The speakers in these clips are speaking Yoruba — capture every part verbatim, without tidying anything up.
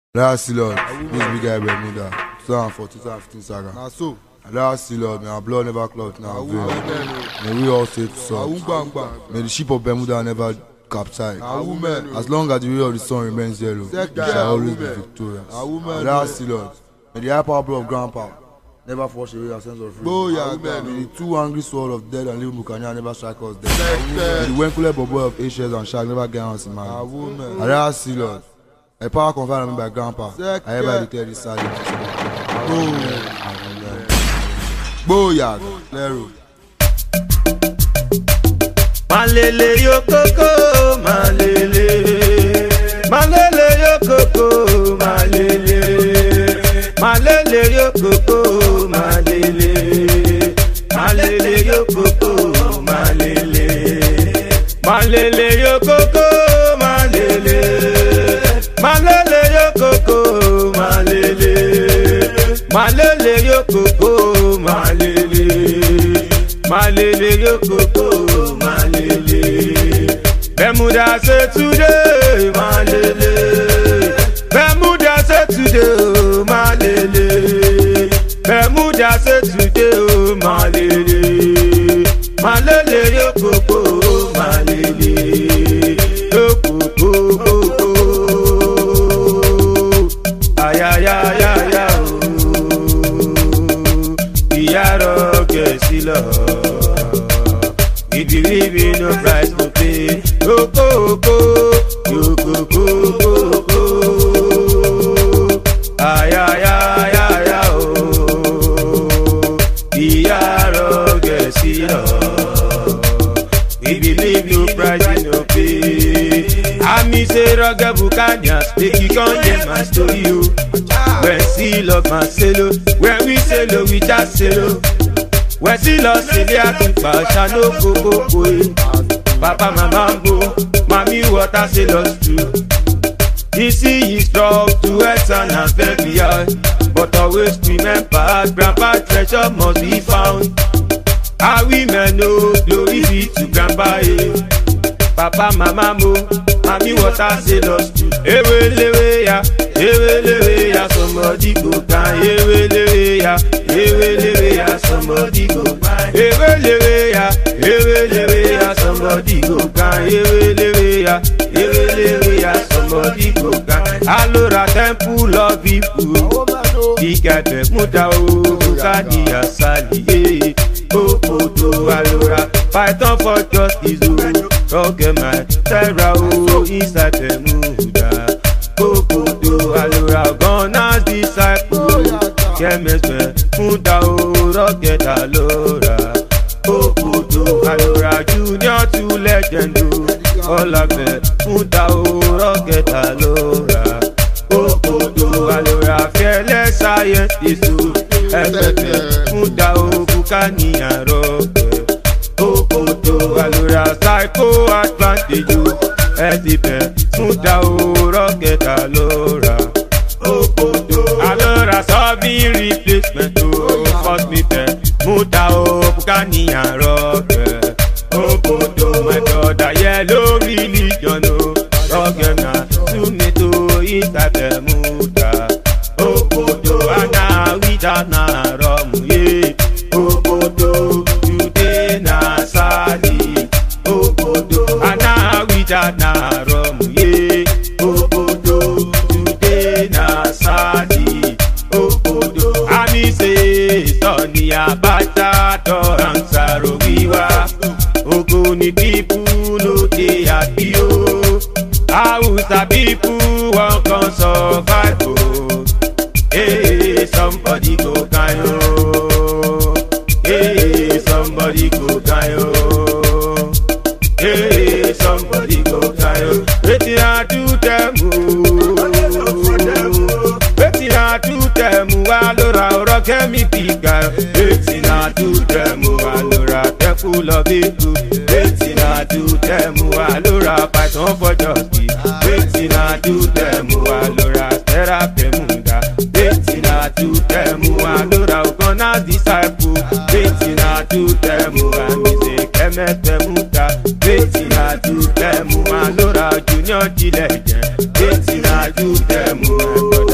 Last Lord, this big guy Bermuda, twenty fourteen twenty fifteen saga. Nah, so. Last Lord, may our blood never clot now. May we all stay to salt. May the ship of Bermuda never capsize. As long as the ray of the sun remains yellow, we shall always be victorious. Last Lord, may the high power blood of grandpa never wash away our sense of freedom. May the two angry sword of dead and living Bukanya never strike us dead. May the Wenkule Bobo of Asians and Shark never get us in mind. Last Lord, a power conferred on me by grandpa. I ever declare this silence. Boyag, Lero. Malele yo koko, malele. Malele yo koko, malele. Malele yo koko, malele. Malele yo koko, malele. Malele yo koko, malele. Malele yo koko, malele. Malele yo koko, malele. Malele yo koko, malele. Bermuda say today, malele. Bermuda say today, malele. Bermuda say today, malele. Malele yo koko, malele. Yo koko. Ay, ay, ay, ay, ay, oh. Iyaro Gesilo. If you live in no price to pay, oh, oh, oh, you go, go, go, go. Ay, ay, ay, ay, ay, oh. Iyaro Gesilo. If you live no price to pay, I me say Roger Bucanias, make you come get my story, oh. When see love my selo, when we selo, we just selo. When see love, see the akipa, shano koko koi. Papa, mama, go, mommy, what I say lost too. This is strong to earth and a baby, but always remember, grandpa treasure must be found. Our women know glory be to grandpa, eh. Papa, mama, mo, mommy, what I say lost too. Ewe lewe ya, ewe lewe ya, somebody go can. Ewe lewe ya, ewe lewe ya, somebody go can. Ewe lewe ya, ewe lewe ya, somebody go can. Ewe lewe ya, ewe lewe ya, somebody go can. Alora temple of people, Ika Bermuda o, Bukani asali, eh. Oh, oh, oh, Alora, Python for justice, oh. Rock my terror, oh, inside Bermuda. Oh, oh, oh, Alora, gone as disciple. Chemist, Muda, oh, rocket, Alora. Oh, oh, oh, Alora, junior to legend, oh. All of them, Muda, oh, rocket, Alora. Oh, oh, oh, Alora, fearless scientist, oh. F F, Muda, oh, Bukani, and rocket. Oh, oh, oh, Alora, psycho advantage, oh. Esipe, Muda, oh, rocket, Alora. Oh, oh, oh, Alora, solving replacement, oh. First me pen, Muda, oh, Bukani, and rocket. Oh, oh, oh, my brother, yellow religion, oh. Rocket, na, Suneto, inside Bermuda. Oh, oh, oh, and now we don't know, Rom, yeah. Oh, oh, oh, today, na, Sadi. Oh, oh, oh, and now we don't know, Rom, yeah. Oh, oh, oh, today, na, Sadi. Oh, oh, oh, and me say, Sonny, Abata, Toran, Saro, Viva. Ogoni people, no, they are you. Hausa people, one can survive, oh. Hey, somebody go kayo. Hey, somebody go kayo. Hey, somebody go kayo. Wetin I do them, wetin I do them, Alora oro kemi piga. Wetin I do them, Alora full of it. Wetin I do them, Alora Python for justice. Wetin I do them, Alora therapy Bermuda. Wetin I do them, Alora Ogona disciple. Wetin I do them, Music M S Bermuda. Wetin I do them, Alora Junior G legend. Wetin I do them,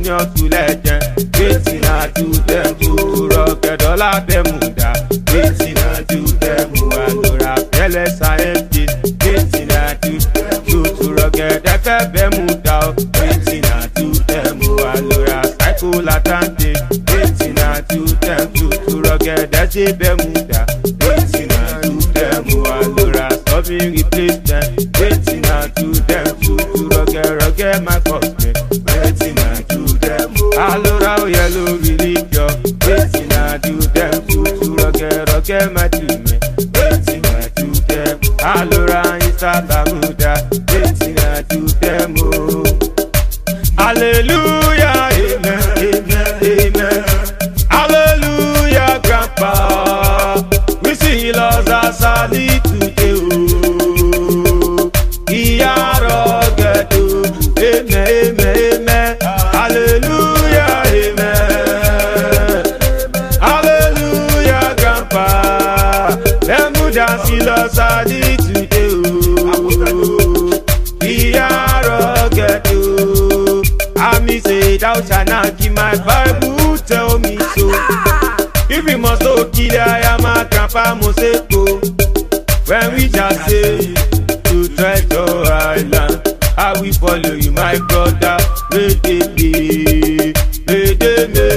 senior to legend. Waiting I do them to rocket all of them muda. Waiting I do them who alora fearless I am this. Waiting I do them to rocket F F muda. Waiting I do them who alora cycle atlantic. Waiting I do them to rocket that's a bemuda. Waiting I do them who alora stopping replace them. Waiting I do them to rocket rocket my first name. Waiting I do them alora yellow religion. Waiting I do them to rocket rocket my two me. Waiting I do them alora Instagramuda. Waiting I do them oh. Hallelujah, amen, amen, amen. Hallelujah, grandpa. We see lost as a little today oh. Iyaro gedo. Amen, amen, amen. Hallelujah, amen. Hallelujah, grandpa. Them who dance see lost as a little today oh. Iyaro gedo. I me say thou shalt not keep my Bible tell me so. If we must not kill I am a grandpa Moseko. When we just say to treasure island, I will follow you my brother. Redeme, redeme,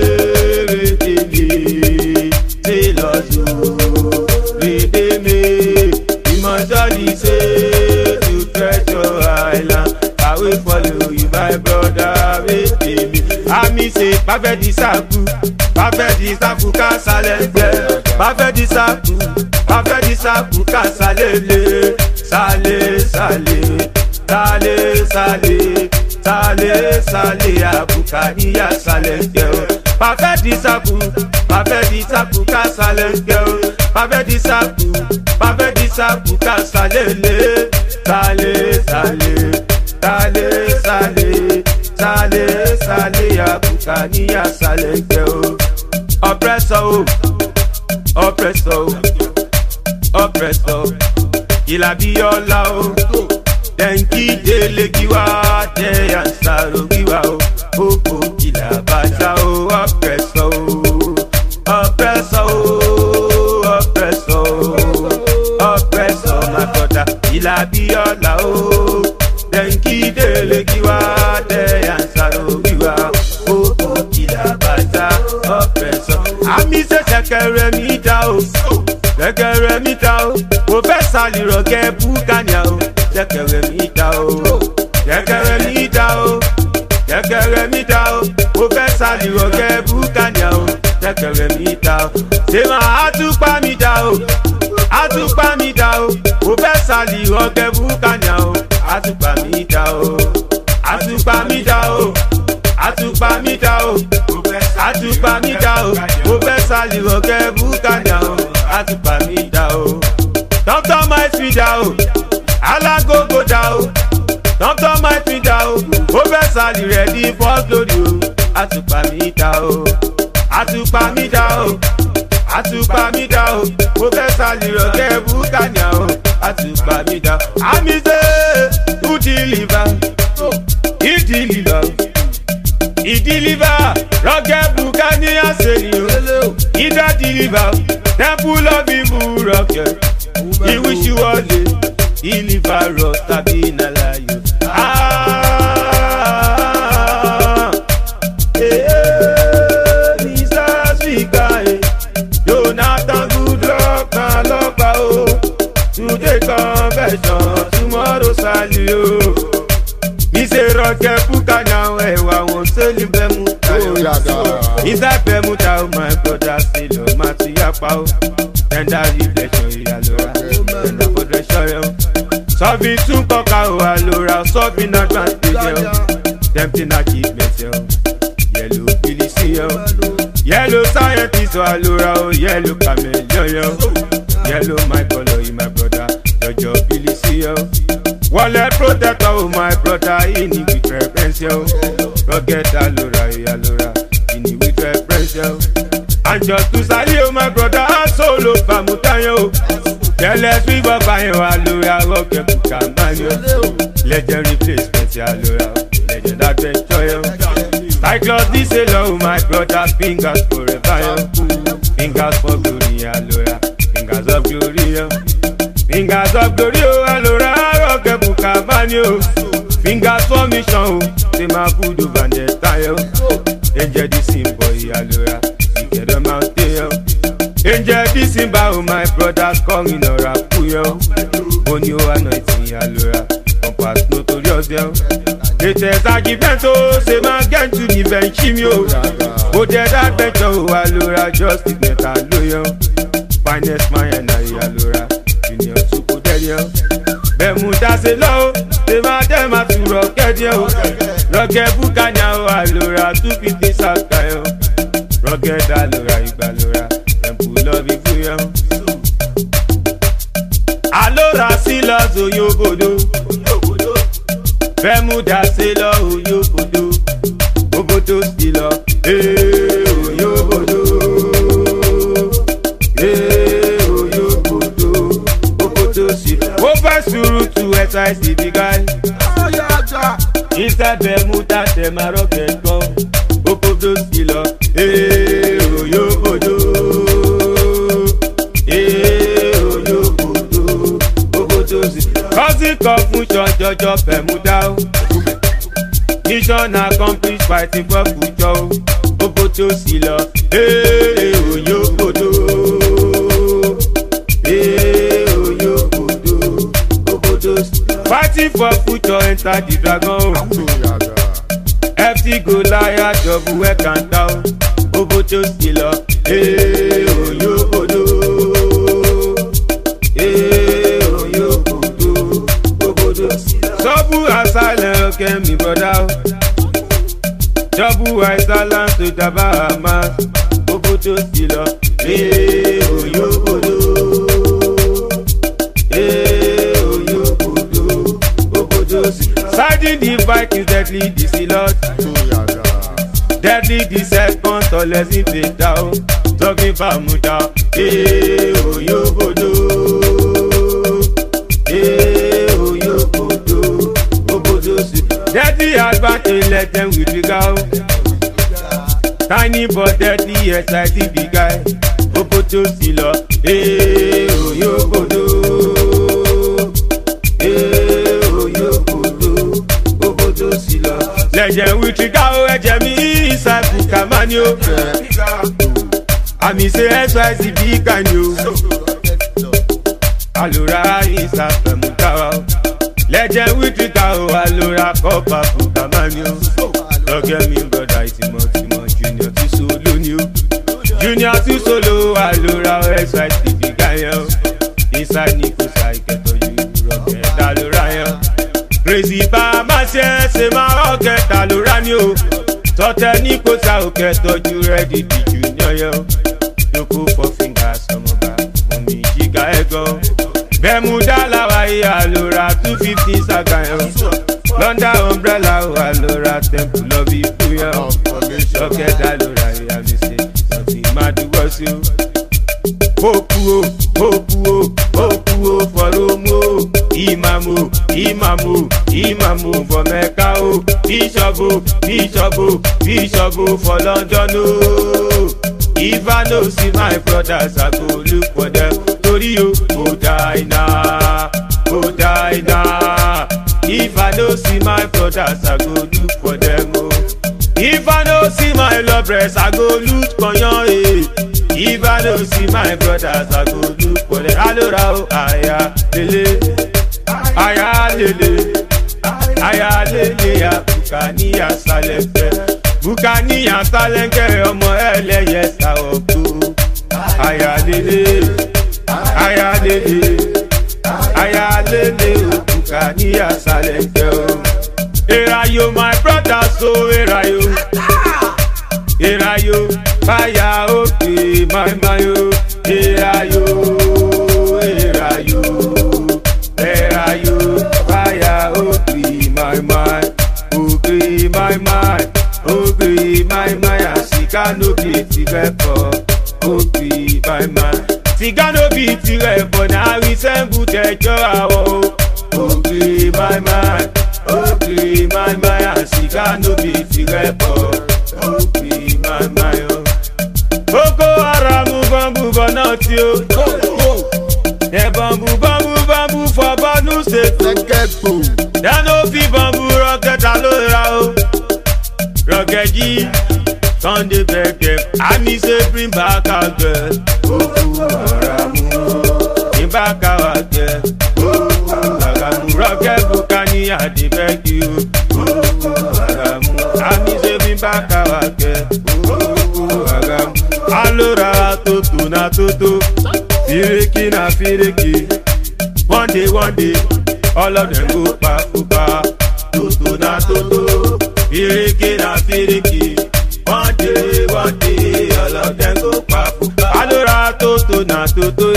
redeme. Tell us oh, redeme. We must only say to treasure island. I will follow you, my brother. With me, I me say, perfect disaku, perfect disaku, kasalele, perfect disaku, perfect disaku, kasalele, sale, sale, sale, sale, sale, sale, abukaniya sale, girl. Perfect disaku, perfect disaku, kasalele, girl. Perfect disaku, perfect disaku, kasalele, sale, sale. Sale, sale, sale, sale, abukaniya sale girl. Oppressor, oppressor, oppressor. Ilabiola o, denki dele giwa, de ansaro giwa o. Oko ilabasa o, oppressor, oppressor, oppressor, oppressor, my brother. Ilabiola o. Denki dele giwa de ansaro giwa o o kila bata oppressor. Ami se sekere mi ta o, sekere mi ta o. Professor Liroke Bukanya o, sekere mi ta o, sekere mi ta o, sekere mi ta o. Professor Liroke Bukanya o, sekere mi ta o. Se ma atupa mi ta o, atupa mi ta o. Professor Liroke Bukanya o. Atupa mi da o, atupa mi da o, atupa mi da o, atupa mi da o, Professor Liroke Bukanya o, atupa mi da o. Doctor my sweet da o, alagogo da o, Doctor my sweet da o, Professor ready for glory o, atupa mi da o, atupa mi da o, atupa mi da o, Professor Liroke Bukanya o, atupa mi da o. Ami say who deliver, he deliver, he deliver. Rocket Bukanya say you, he da deliver. Temple of evil rocket, he wish you all day, deliver us Sabina Layo. Ah, eh, this Africa, Jonathan good luck and luck oh. Today conversion, tomorrow salio. Me say Rocket Bukanya we wa won seli bemu. Is that bemuta my brother still on Mati Yapa. And that reflection alora. And that progression. Sobi tun koka o alora, sobi na transport. Tempting achievement yo. Yellow police yo. Yellow scientist o alora o yellow chameleon yo. Yellow my color in my brother. Jojo police yo. Wallet protector oh my brother in the preference yo. Rocket alora alora in the preference yo. And just to sally oh my brother solo famutayo. Jealous we go buy alora Rocket Bukanya yo. Legend replacement alora. Legend adventure yo. I close this alone, my brother, fingers forever, yo. Fingers for glory, Alora. Fingers of glory, yo. Fingers of glory, oh, Alora. Rock a book of man, yo. Fingers for mission, say my food over the yo. Angel this boy, Alora. Get them out there, yo. Angel this oh, my brother, coming or a puyo. When you anointing, Alora. Compass notorious, yo. It is a given to say my gang to the bench him yo. Oh dead adventure Alora just to get a lawyer. Finest man and I Alora Junior Suko dead yo. Bemuda say low, say my dem a to rocket yo. Rocket Bukanya Alora two fifty saka yo. Rocket Alora Ibalora them pull up it for yo. Alora Silas Oyobodo. Bemuda say lo Oyobodo, Obodo stilo, eh Oyobodo, eh Oyobodo, Obodo stilo. Over suru to exercise the guy. Inside Bemuda them a rocket go, Obodo stilo, eh Oyobodo, eh Oyobodo, Obodo stilo. Cause it come from Jojo Bemuda. Mission accomplished fighting for future. Obodo silo, eh Oyobodo, eh Oyobodo, Obodo silo. Fighting for future enter the dragon. F T Goliath double work and down. Obodo silo, eh Oyobodo, eh Oyobodo, Obodo silo. Double asylum, okay, me brother. Double asylum to the Bahamas. Obodo stilo, eh Oyobodo, eh Oyobodo, Obodo stilo. Siding the Vikings, deadly the Silot. Deadly the second, tallest in the town. Talking Bermuda, eh Oyobodo, eh Oyobodo, Obodo stilo. Deadly advantage, let them with the go. Tiny but deadly, yes I see the guy. Obodo stilo, eh Oyobodo, eh Oyobodo, Obodo stilo. Legend with the go, eje mi inside Bukamanyo. I me say S Y C big and you. Alora inside Bemuda. Legend with the go, Alora Copa Bukamanyo. Don't get me brother, it's much, much Junior to solo new. Junior to solo, Alora S Y C big guy yo. Inside Nico I get to you, rocket Alora yo. Crazy Bama say, say my rocket Alora yo. Tote Nico I get to you ready the Junior yo. Yoko for fingers, some of that, mommy Giga ego. Bemuda lawa Alora two fifty saka yo. London umbrella Alora temple love you yo. Rocket Alora ya me say nothing mad was you. Hopu hopu hopu for Romo. Imamu imamu imamu for Mecca o. Bishop bishop bishop for London o. If I no see my brothers, I go look for them. Tori yo, go die now, go die now. If I no see my brothers, I go look for them. Oh. If I no see my lovers, I go look for you. If I no see my brothers, I go look for them. Alora, aya lele, aya lele, aya lele ya Bukani ya Salenke. Bukani ya Salenke ọmọ ẹlẹ́yẹ Saoku. Aya lele, aya lele, aya lele o Bukani ya Salenke o. Erayo my brother so erayo, erayo baya oke my mayo. Erayo, erayo, erayo baya oke my my, oke my my. Ogri my my asika no be tirepo. Ogri my my tiga no be tirepo na resemble tejo awo. Ogri my my, ogri my my asika no be tirepo. Be my my. Boko Haram bamboo banati o. The bamboo bamboo bamboo for Borno State. They no fit bamboo rocket alora o. Rocket G, Sunday beg them. I me say bring back our girl. Boko Haram, bring back our girl. Boko Haram, rocket Bukani I dey beg you. Boko Haram, I me say bring back our girl. Boko Haram. Alora toto na toto, firiki na firiki. One day, one day, all of them go pa pa. Toto na toto, firiki na firiki. One day, one day, all of them go pa pa. Alora toto na toto,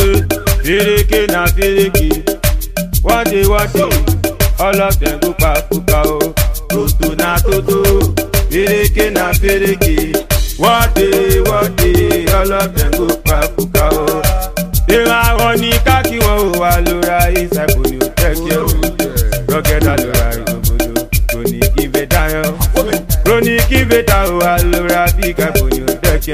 firiki na firiki. One day, one day, all of them go pa pa. Toto na toto, firiki na firiki. One day, one day, all of them go papuka o. They ma woni kaki won wa lora isapo ni o teke o. Rocket alora igobodo, Roni give down. Roni give down wa lora bi kapo ni o teke.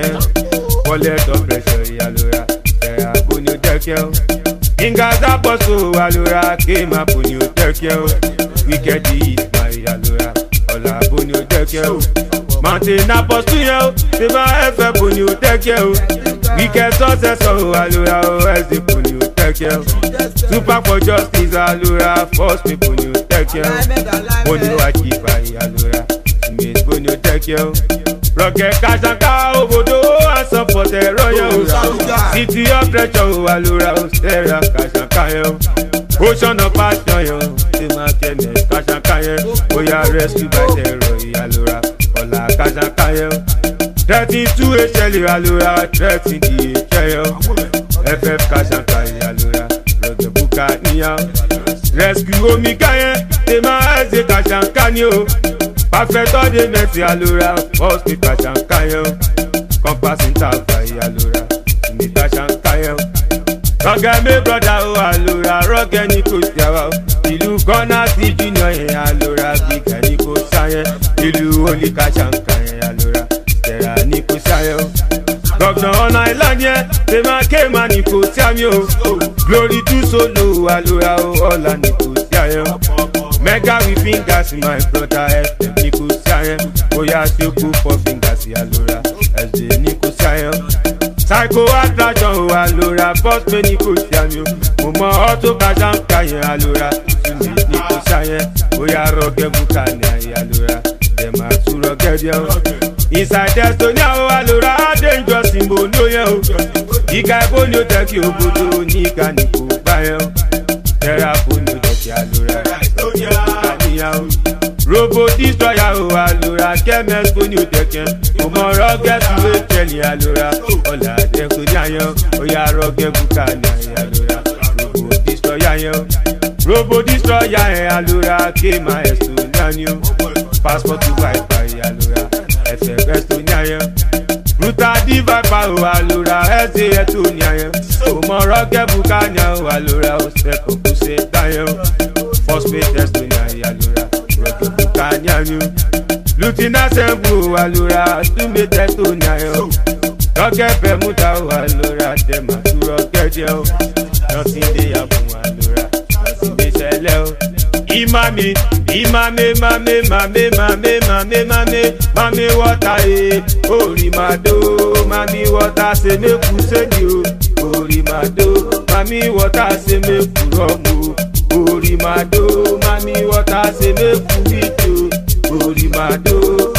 Wallet of pressure ya lora, ya po ni o teke o. Inga za poso wa lora ke ma po ni o teke o. Wicked is my ya lora, ola po ni o teke o. Mountain apostle yo, they ma efe poni o teke o. Wicked success o, alora o, as the poni o teke o. Super for justice, alora, force me poni o teke o. Poni o achipa, alora, smith poni o teke o. Rocket kashanka obodo, and support the royal. City of pressure o, alora o, stereo kashanka yo. Ocean of passion yo, they ma kene kashanka yo. Oya rescue by the royal, alora. Ola kashanka yo. thirty-two H L alora, thirteen D H yo. F F kashanka alora, Roge buka niya. Rescue omika ye, they ma eze kashanka ni o. Perfect all the mercy alora, force me kashanka yo. Compass in Tafa alora, me kashanka yo. Roge me brother o alora, Roge ni ko siawa. Ìlú Ghana sí junior yẹn alora, big ẹni kò sáyẹn. Ìlú Oli kashanka yẹn alora, tẹ̀ra ní kò sáyẹn o. Gọ̀gàn ọ̀nà ìlànà yẹn, ṣe máa ké máa ní kò sí àmì o. Glory to solo alora o, ọ̀la ní kò sí àyẹn o. Mega with fingers my brother F M ní kò sí àyẹn. Bóyá ṣokú four fingers alora, S J ní kò sí àyẹn o. Psycho attraction o alora, boss me ní kò sí àmì o. Mo mọ auto kashanka yẹn alora, Sunday ní kò sí àyẹn. Bóyá Roge buka ní ayé alora, dem a tún Roge díẹ̀ o. Inside Estonia o alora, dangerous symbol no yẹn o. Ìka ẹ̀bọ ni ó tẹ̀ kí obodo ní ìka ní kò gbá yẹn o. Tẹ́ra fún ni ó tẹ̀ kí alora, ìka níyà o. Robo destroyer o alora, Kemes fún ni ó tẹ̀ kẹ́. Mo mọ Roge suwe tẹ̀lé alora, ọ̀là Estonia yẹn o. Oya Roge buka ní ayé alora, Robo destroyer yẹn o. Robo destroyer yẹn alora, Kema Estonia ni o. Passport to buy by alora, F F Estonia yẹn. Ruta diva pa o alora, S A Estonia yẹn. O mọ Roge buka ní o alora, o sẹ́kọ̀ kó ṣe dá yẹn o. First page Estonia yẹn alora, Roge buka ní ayẹn o. Lieutenant Sembu o alora, Sumate Estonia yẹn o. Roge Bermuda o alora, dem a tún Roge díẹ̀ o. Nothing dey happen alora, nothing dey ṣẹlẹ̀ o. Imami, imame, mame, mame, mame, mame, mame, mame water eh. Ori mado, mami water se me kusedi o. Ori mado, mami water se me kuromo. Ori mado, mami water se me kubito. Ori mado,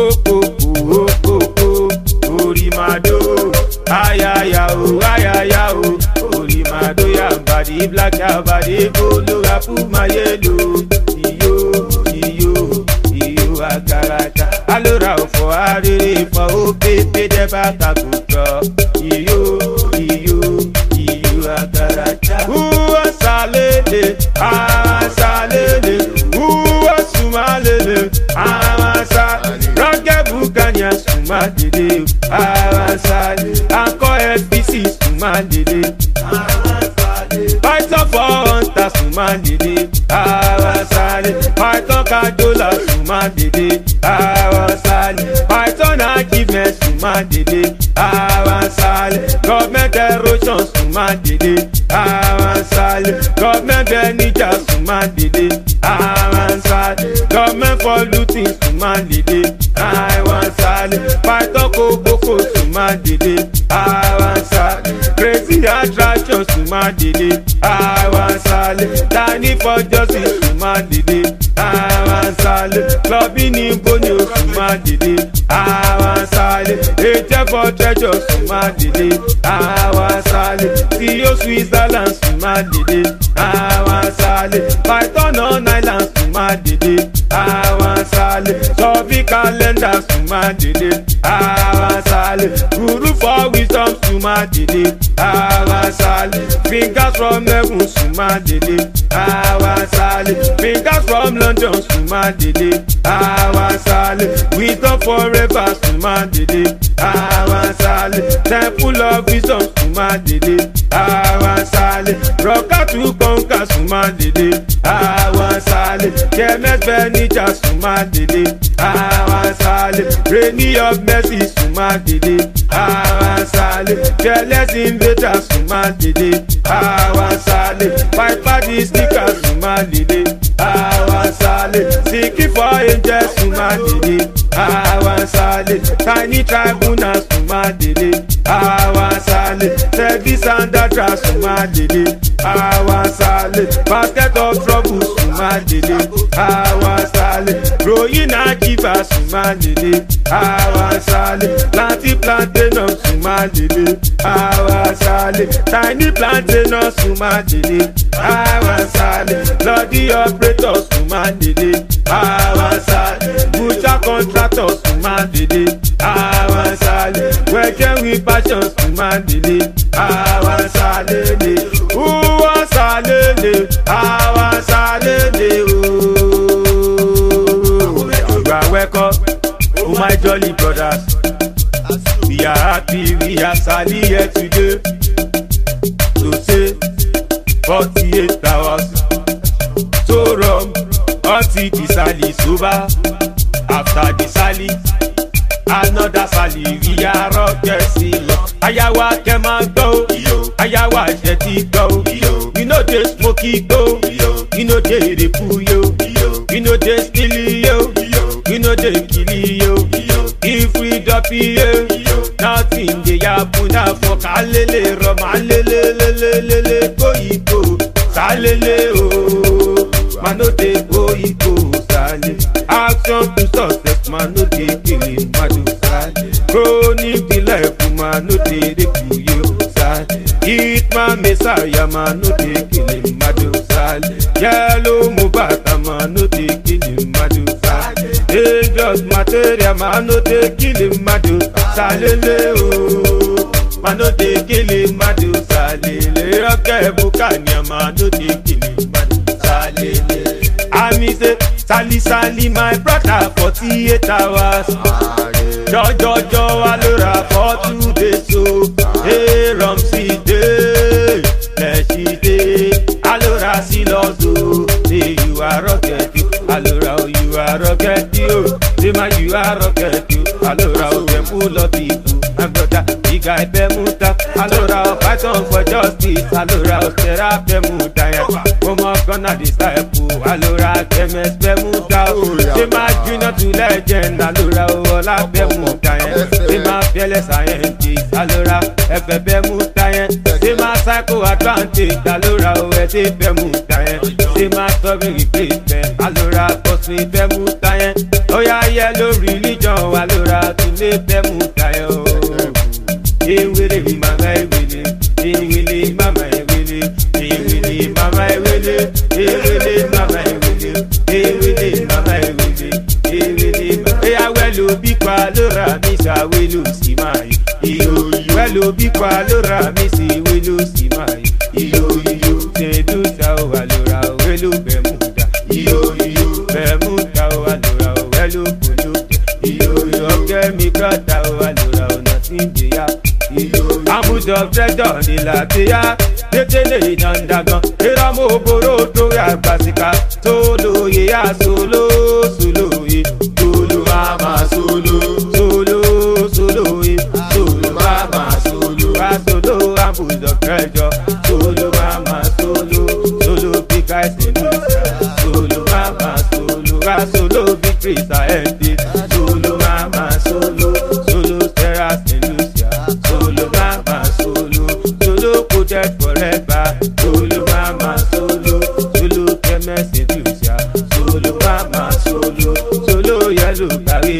okoko, okoko. Ori mado, ayaya o, ayaya o. Ori mado ya body black ya body bolo apu mayelo. Iyo, iyo, iyo agarata. Alora ofo arere fo o pepe de bata gutro. Iyo, iyo, iyo agarata. Uwa salele, ah salele. Uwa sumalele, ah salele. Roge bukanya sumalele, ah salele. Anko F B C sumalele, ah salele. Python for hunter sumalele, ah salele. Python kajola sumalele, ah salele. Python suma dede avansale government erosion suma dede avansale government benija suma dede avansale government for looting suma dede avansale python koboko suma dede avansale crazy attraction suma dede avansale tani for justice suma dede avansale clubbing in bonio suma dede avansale ete for treasure suma dede avansale tiyo Switzerland suma dede avansale python on island suma dede avansale sofi calendar suma dede avansale guru for wisdom suma dede avansale fingers from heaven suma dede avansale fingers from London suma dede avansale wisdom forever suma dede avansale temple of wisdom suma dede avansale rocker to conquer suma dede avansale kemet furniture suma dede avansale rainy of mercy suma dede avansale careless invader suma dede avansale five party sticker suma dede avansale seeking for angels suma dede avansale tiny tribunal suma dede avansale service and data suma dede avansale basket of trouble suma dede avansale growing achiever suma dede avansale planting plantain suma dede avansale tiny plantain suma dede avansale bloody operator suma dede avansale butcher contractor suma dede avansale working with passion suma dede avansale de uwansale de avansale de ooo. You are welcome, oh my jolly brothers. We are happy, we are sally here today to say forty-eight hours. So rum until the sally sober. After the sally, another sally. We are rocket seal. Ayawa kema go, ayawa jeti go. We know they smoky go, we know they repu yo, we know they steal yo, we know they kill yo. If we drop yo, nothing they happen now for kalele roma lele lele lele go iko salele oh. Man no dey go iko sale. Action to success, man no dey killing madu sale. Chronic the life, man no dey repu yo sale. Hit my messiah, man no dey killing madu sale. Yellow mubata, man no dey killing madu sale. Dangerous material, man no dey killing madu sale oh. Man no dey killing madu sale. Okay, bukanya, man no dey killing madu sale. I mean say, Sally Sally my brother forty-eight hours. Jojo jo alora for two days so. Hey Ramsey day, Leshi day, alora siloso. Hey you are rocket you, alora oh you are rocket you. Say man you are rocket you, alora oh them full of people. My brother big guy bemuta, alora oh python for justice, alora oh serap bemuta. Come gonna disciple, alora kemes bemuta. Say my junior to legend, alora oh la bemuta. Say my fearless scientist, alora efe bemuta. Say my psycho advantage, alora oh ete bemuta. Say my story replacement, alora cosme bemuta. Oh yeah yellow religion, alora to le bemuta. Ewele mama ewele, ewele mama ewele, ewele mama ewele, ewele mama ewele, ewele mama ewele, ewele mama. Eya welo bikwa lora mi sa welo si mai. Iyo welo bikwa lora mi si welo si mai. Iyo iyo sedu sa o alora welo bemuda. Iyo iyo bemuda o alora welo polo. Iyo iyo oge mi brother o alora o nothing dey happen. Ambush of treasure ni latia, tetele inandagan. Eramo boro to ya basika, solo ye ya solo, solo ye, solo mama solo, solo solo ye.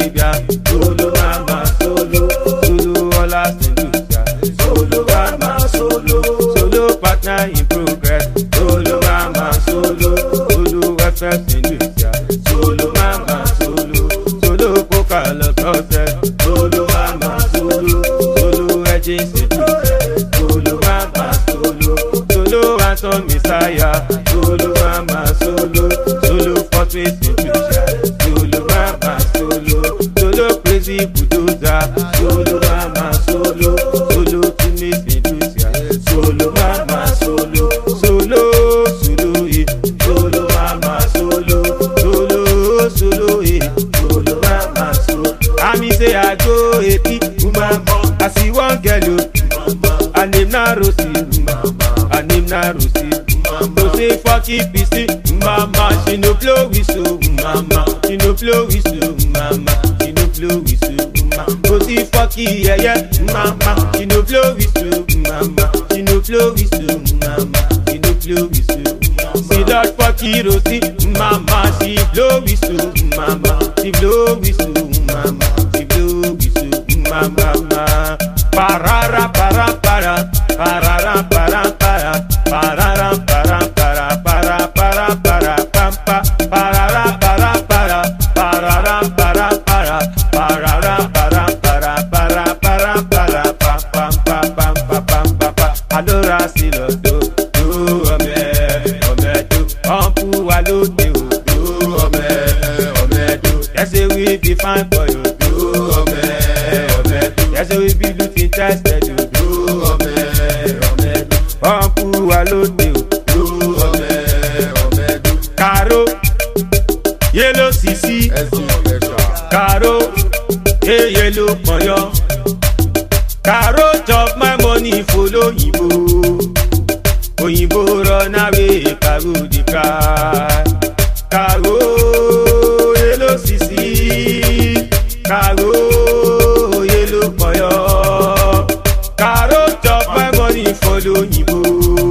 Arabia. Solo mama solo, solo all I can do. Solo mama solo, solo partner in progress. Solo mama solo, solo efforts in Lucia. Solo mama solo, solo coca la process. Solo mama solo, solo edges in Lucia. Solo mama solo, solo Anton Messiah. Solo mama solo, solo fortress in Lucia. Solo mama solo, solo crazy bulldozer. Solo mama solo, solo to miss in Lucia. Solo mama solo, solo, solo it. Solo mama solo, solo, solo it. Solo mama solo. I mean say I go a bit, mama. I see one girl, her name na Rosie, her name na Rosie. So say fuck it, P C, mama. She no blow whistle, mama. She no blow whistle, mama. She no blow whistle, mama. Rosie fuck it, yeah yeah, mama. She no blow whistle, mama. She no blow whistle, mama. She no blow whistle. See that fuck it, Rosie, mama. She blow whistle, mama. She blow whistle, mama. She blow whistle, mama. Parara para para, parara para para, parara para para para para para pampa, parara para para, parara para para, parara para para para para para pam pam pam pam pam pam pam. Adora silo do do ome ome do, ampu alo do do ome ome do. They say we be fine for you do ome ome do. They say we be looking tested you do ome ome do. Ampu alo do do ome ome do. Caro yellow sisi Caro hey yellow moyo. Caro chop my money follow Oyinbo. Oyinbo run away, Caro dey cry. Caro yellow sisi, Caro yellow moyo. Caro chop my money follow Oyinbo.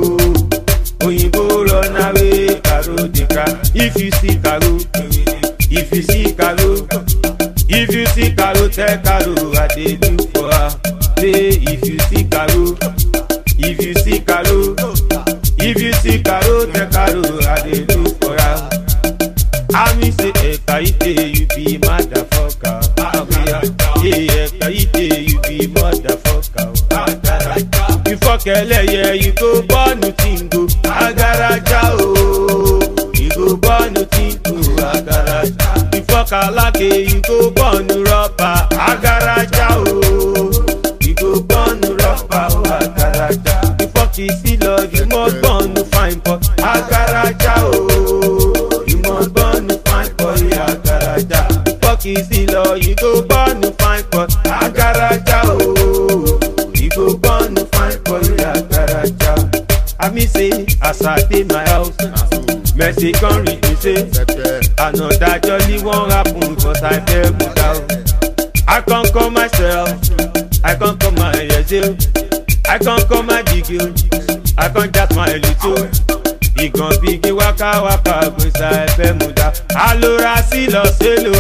Oyinbo run away, Caro dey cry. If you see Caro, if you see Caro, if you see Caro, tell Caro I dey do for her. Say if you see Caro, if you see Caro, if you see Caro, tell Caro I dey do for her. I mean say Ekaite, you be motherfucker. Yeah, Ekaite, you be motherfucker. You fuck Eleye, you go born no tingo. Agaraja oh, you go born no tingo. Agaraja. You fuck Alake, you go born no rubber. Agaraja oh, you go born no rubber. Agaraja. You fuck Isilo, you must born no fine boy. Agaraja oh, you must born no fine boy. Agaraja. You fuck Isilo, you go born no fine boy. Agaraja oh, you go born no fine boy. Agaraja. I mean say, as I dey my house, Mercy come reach me say, another jolly won't happen, but I bear good out. I can't call myself, I can't call my yezel, I can't call my big you, I can't just my little. He gon' big waka waka go say Bermuda. Alora silo selo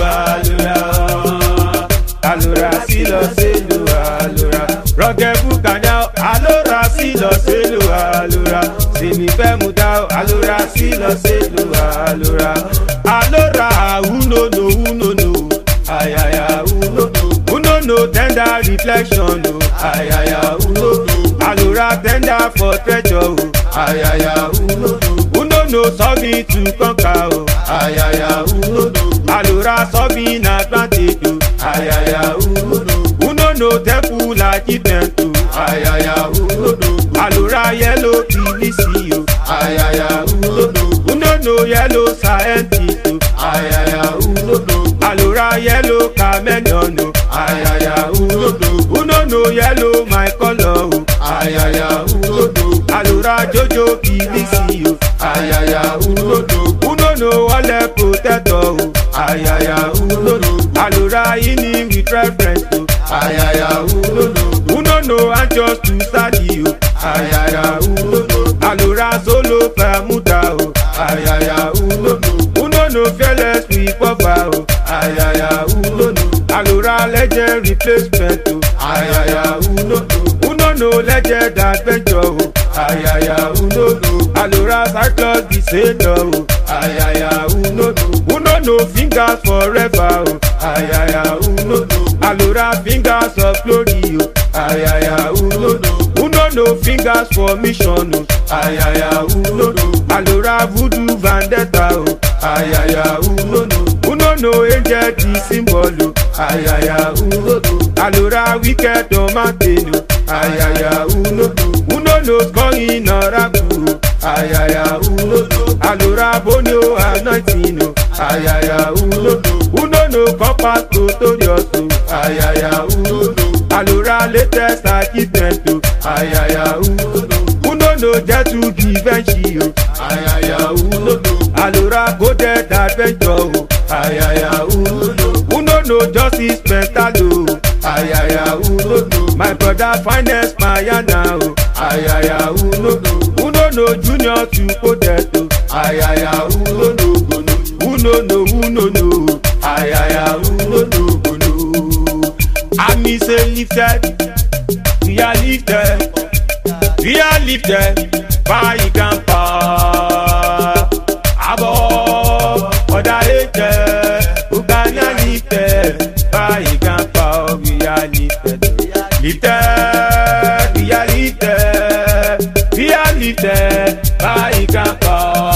alora, alora silo selo alora. Roge buka now, alora silo selo alora. Simi Bermuda, alora silo selo alora. Alora uno no uno no, ayaya uno no, uno no tender reflection no, ayaya uno no. Alora tender for treasure oh, ayaya uno no. Uno no saw me to conquer oh, ayaya uno no. Alora saw me na planted oh, ayaya uno no. Uno no temple like it to, ayaya uno no. Alora yellow pilisi oh, ayaya uno no. Uno no yellow scientist oh, ayaya uno no. Alora yellow chameleon oh, ayaya uno no. Uno no yellow my color oh, ayaya uno no. Alora jojo pilisi oh, ayaya uno no. Uno no wale protector oh, ayaya uno no. Alora ini with reference oh, ayaya uno no. Uno no and just to study oh, ayaya uno no. Alora solo permuta oh, ayaya uno no. Uno no fearless with papa oh, ayaya uno no. Alora legend replacement o. Ayaya uno uno no legend adventure o. Ayaya uno Alora cyclops the sailor o. Ayaya uno uno no fingers forever o. Ayaya uno Alora fingers of glory o. Ayaya uno uno no fingers for mission o. Ayaya uno Alora voodoo vendetta o. Ayaya uno uno no angel the symbol o. Ayaya uno Alora wicked tomato o. Ayaya uno uno no scoring oracle o. Ayaya uno Alora bonio anointing o. Ayaya uno uno no compass notorious o. Ayaya uno Alora latest achievement o. Ayaya uno uno no jet to Givenchy o. Ayaya uno Alora coded adventure o. Ayaya uno uno no justice mental o. Ayaya uno my brother finest Mayana o. Ayaya uno uno no junior to potato. Ayaya uno no uno no uno no. Ayaya uno no uno. I me say lifted, we are lifted, we are lifted by Gampa. Abo, oda lifted, Uganda lifted by Gampa. We are lifted, lifted, we are lifted, we are lifted by Gampa.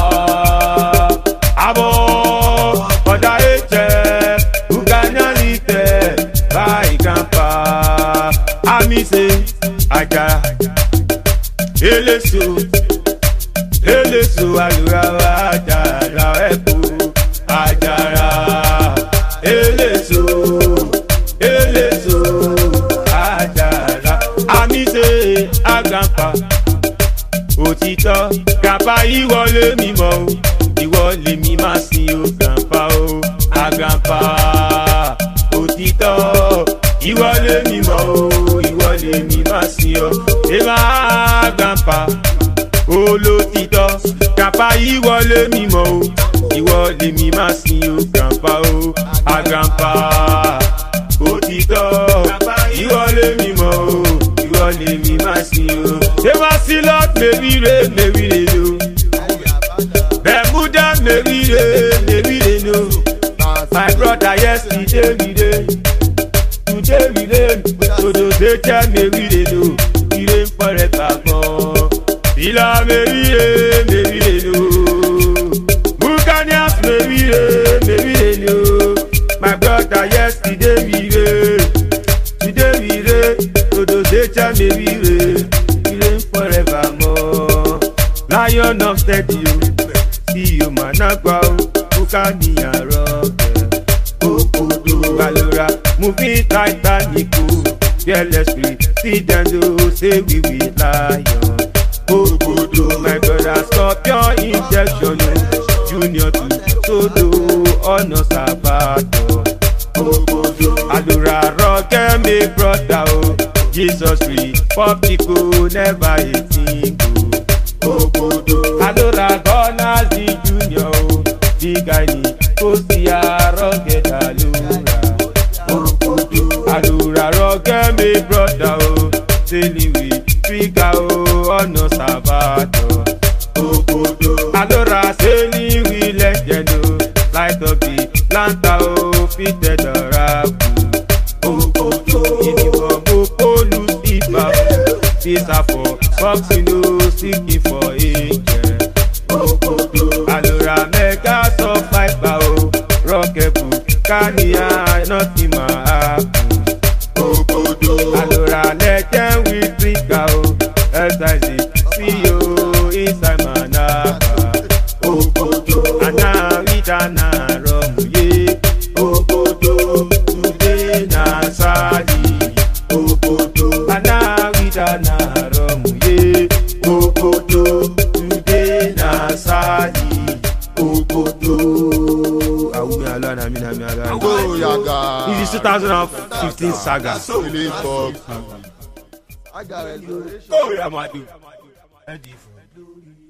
Abo, oda lifted, Uganda lifted by Gampa. I me say, Aja, Eleso, Eleso, Alora, Ajara, Epo, Ajara, Eleso, Eleso, Ajara. I me say, Agampa, Otito, Gampa, ìwọ lèmi mọ̀ o, ìwọ lèmi máa sìn o, Gampa o, Agampa, Otito, ìwọ lèmi mọ̀ o, ìwọ lèmi máa sìn o, èèmà Gampa, olótìtọ́, Gampa ìwọ lèmi mọ̀ o, ìwọ lèmi máa sìn o, Gampa o, Agampa, òtítọ́, ìwọ lèmi mọ̀ o, ìwọ lèmi máa sìn o, èèmà sílọ̀ mèwìrè mèwìrè lò, Bermuda mèwìrè mèwìrè lò, my brother yesterday we dey. Today we rain, Odo dey tell me we dey do. We rain forever gan. Ila me we rain, me we dey do. Bukanias me we rain, me we dey do. My brother yesterday we rain, today we rain. Odo dey tell me we rain, we rain forever more. Lion of steady o, see you managua o, Bukania rock. Alora, moving Titanic, fearlessly, see them do, say we will lion. Oh, oh, my brother, stop your injection, junior to Sodo, honor Sabato. Oh, oh, Alora, rock and me brother, oh, Jesus free, publico, never eating go. Oh, oh, Alora, gonna see junior, the guy need, Osia, rugged Alora. Alora rock me brother o, sailing with figure o, ọ̀nà Sabato. Alora sailing with legend o, light up the lanta o, fitted the rap. Uniform o, polu stipa o, visa for boxing o, seeking for angel. Alora mega survivor o, rockable, Kania, nothing ma happen. Alora legend with trigger o, S I Z, see you inside Manaba. Ana with ana romuye, today na sali. Ana with ana romuye, today na sali. This is twenty fifteen saga. I got it. Oh, yeah, my dude.